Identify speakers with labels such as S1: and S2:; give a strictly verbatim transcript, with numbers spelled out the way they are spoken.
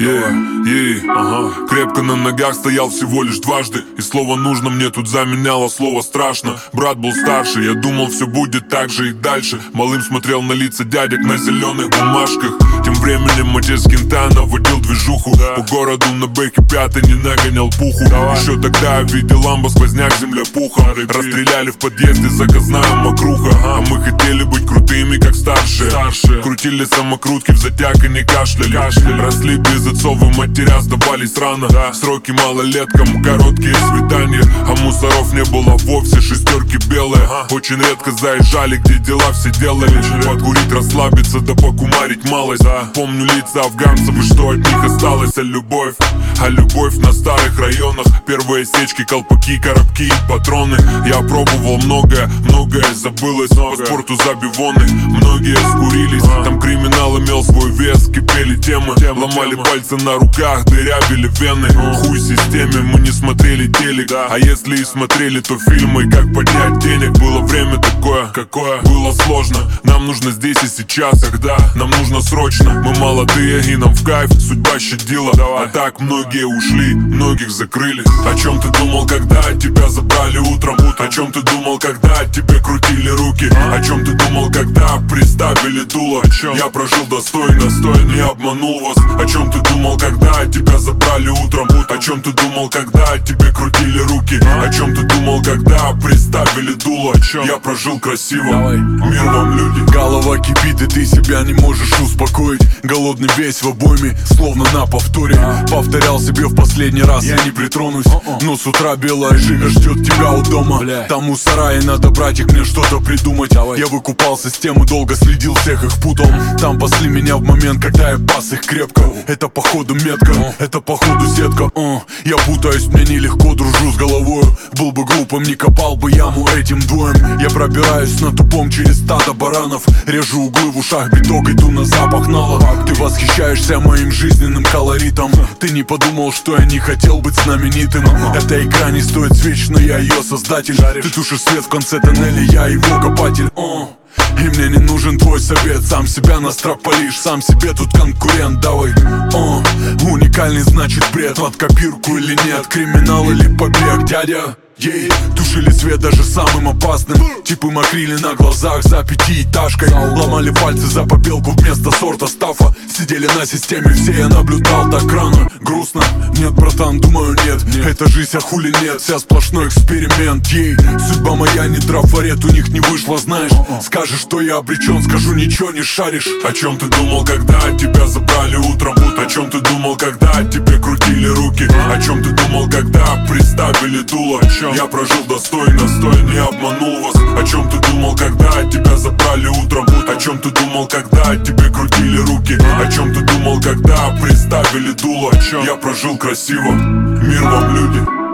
S1: yeah, yeah, ага. Крепко на ногах стоял всего лишь дважды, и слово «нужно» мне тут заменяло слово «страшно». Брат был старше, я думал, все будет так же и дальше. Малым смотрел на лица дядек на зеленых бумажках. Тем временем отец Кентана водил движуху, да. По городу на бэке пятый не нагонял пуху. Давай. Еще тогда я видел ламбо, сквозняк, земля пуха. Расстреляли в подъезде заказная мокруха, ага. А мы хотели быть крутыми, как старшие, старшие. Крутили самокрутки в затяг и не кашляли, кашляли. Росли без отцов и матеря, сдавались рано, да. Сроки малолеткам, короткие свидания. А мусоров не было вовсе, шестерки белые, ага. Очень редко заезжали, где дела все делали. Покурить, расслабиться, да покумарить малость, да. Помню лица афганцев и что от них осталось. А любовь, а любовь на старых районах. Первые сечки, колпаки, коробки и патроны. Я пробовал многое, многое забылось. По спорту забивоны, многие скурились. Там криминал имел свой вес, кипели темы. Ломали пальцы на руках, дырявили вены. Хуй системе, мы не смотрели телек. А если и смотрели, то фильмы, как поднять денег. Было время такое, какое было сложно. Нам нужно здесь и сейчас, когда нам нужно срочно. Мы молодые и нам в кайф, судьба щадила. А так многие ушли, многих закрыли. О чем ты думал, когда тебя забрали утром? О чем ты думал, когда тебе крутили руки? О чем ты думал, когда приставили дуло? Я прожил достойно, достойно, не обманул вас. О чем ты думал, когда тебя забрали утром? О чем ты думал, когда тебе крутили руки? О чем ты думал, когда приставили дуло? Я прожил красиво. Давай. Мир вам, люди.
S2: Голова кипит, и ты себя не можешь успокоить. Голодный весь в обойме, словно на повторе. Повторял себе в последний раз: я не притронусь. Но с утра белая жига ждет тебя у дома. Там у сарая надо, братик, мне что-то придумать. Я выкупался с тем и долго следил, всех их путал. Там пасли меня в момент, когда я пас их крепко. Это походу метка, это походу сетка. Я путаюсь, мне нелегко, дружу с головою. Был бы глупым, не копал бы яму этим двоем. Я пробираюсь на тупом через стадо баранов. Режу углы в ушах, биток, иду на запах нала. Ты восхищаешься моим жизненным колоритом. Ты не подумал, что я не хотел быть знаменитым. Эта игра не стоит свеч, но я ее создатель. Ты тушишь свет в конце тоннеля, я его копатель. И мне не нужен твой совет, сам себя настропалишь. Сам себе тут конкурент, давай. О, уникальный значит бред. Под копирку или нет, криминал или побег, дядя. Ей, тушили свет даже самым опасным. Типы мокрили на глазах за пятиэтажкой. Ломали пальцы за побелку вместо сорта стафа. Сидели на системе все, я наблюдал так рано. Грустно? Нет, братан, думаю, нет, нет. Это жизнь, а хули нет, вся сплошной эксперимент. Ей, судьба моя не трафарет, у них не вышло, знаешь. Скажешь, что я обречен, скажу, ничего не шаришь.
S1: О чем ты думал, когда тебя забрали утром? О чем ты думал, когда тебе крутили руки? О чем ты думал, когда приставили дуло? Я прожил достойно, достойно, не обманул вас. О чем ты думал, когда тебя забрали утром? О чем ты думал, когда тебе крутили руки? О чем ты думал, когда приставили дуло? Я прожил красиво. Мир вам, люди.